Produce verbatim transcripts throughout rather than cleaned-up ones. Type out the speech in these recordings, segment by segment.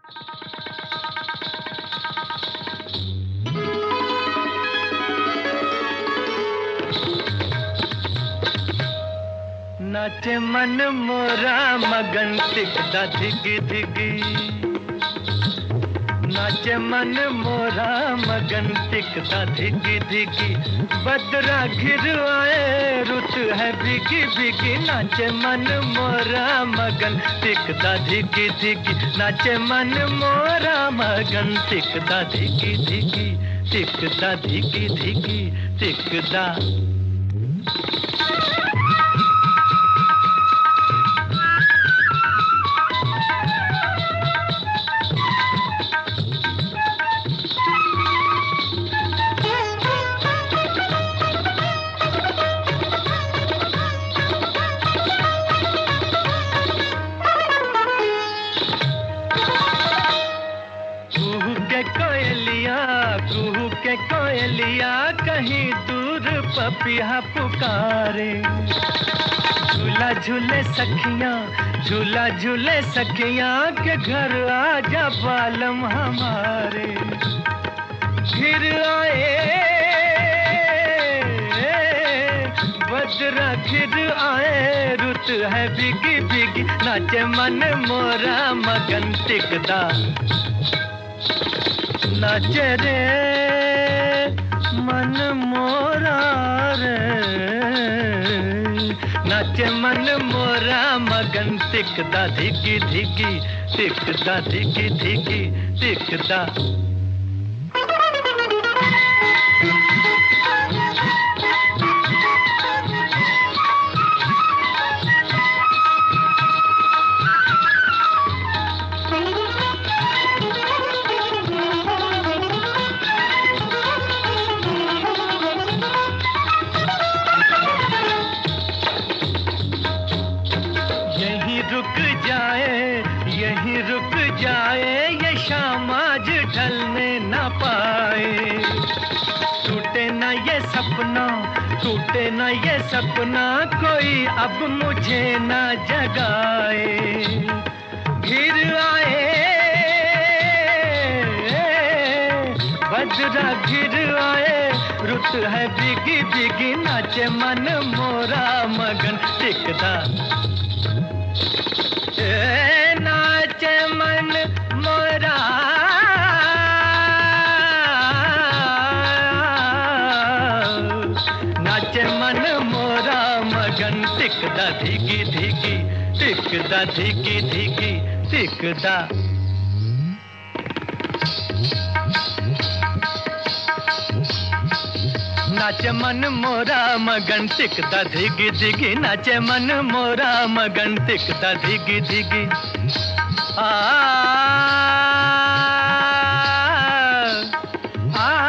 नाचे मन मोरा मगन टिकदा धिगी धिगी, नाचे मन मोरा मगन टिकदा धिगी धिगी, बदरा घिर आए रुत है भीगी भीगी। नाचे मन मोरा मगन टिकदा धिगी धिगी, नाचे मन मोरा मगन टिकदा धिगी धिगी, टिकदा धिगी धिगी टिकदा। कोयलिया कुहू के कोयलिया कहीं दूर पपिया पुकारे, झूला झूले सखियां झूला झूले सखियां के घर आजा बालम हमारे। घिर आए बदरा घिर आए रुत है भीगी भीगी, नाचे मन मोरा मगन टिकदा, नाचे रे मन मोरा रे, नाचे मन मोरा मगन टिकदा धिगी धिगी, टिकदा धिगी धिगी टिकदा। रुक जाए यहीं रुक जाए ये शाम आज ढलने न पाए, टूटे न ये सपना टूटे न ये सपना कोई अब मुझे न जगाए। घिर आए बदरा घिर आए रुत है भीगी भीगी, नाचे मन मोरा मगन टिकदा, नाचे मन मोरा नाचे मन मोरा मगन टिकदा धिगी धिगी, टिकदा धिगी धिगी टिकदा। नाचे मन मोरा मगन टिकदा धिगी धिगी, नाचे मन मोरा मगन टिकदा धिगी धिगी। आ, आ, आ,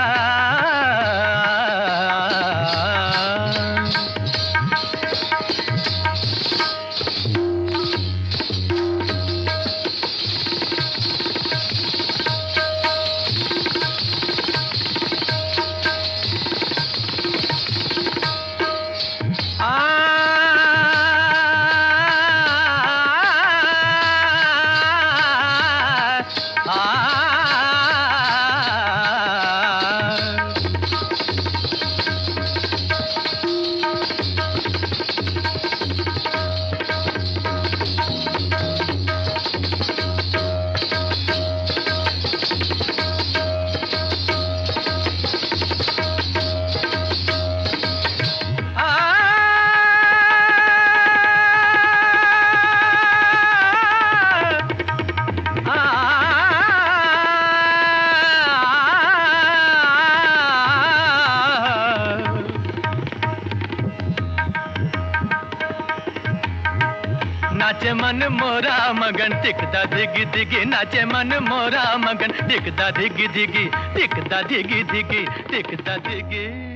नाचे मन मोरा मगन टिकदा धिगी धिगी, नाचे मन मोरा मगन टिकदा धिगी धिगी, टिकदा धिगी धिगी टिकदा धिगी।